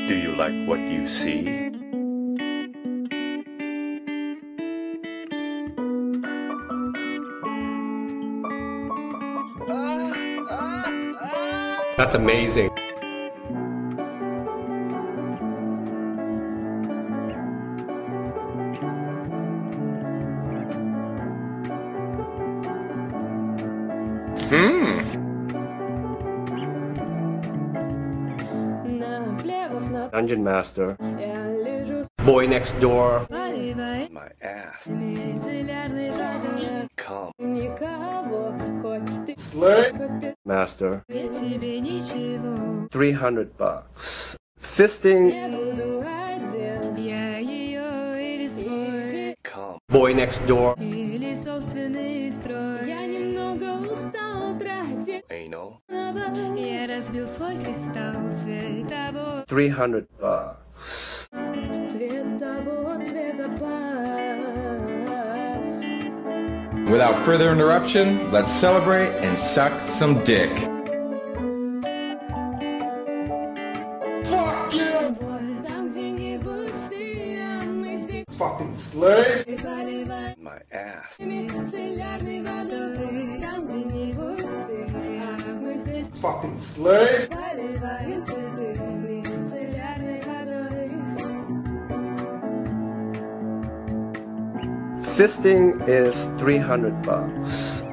Do you like what you see? That's amazing. Dungeon Master. Boy Next Door. My ass. Come. Master. $300. Fisting. Come. Boy Next Door. Anal. $300. Without further interruption, let's celebrate and suck some dick. Fuck you! Fucking slave! My ass. Fucking slave! Fisting is $300.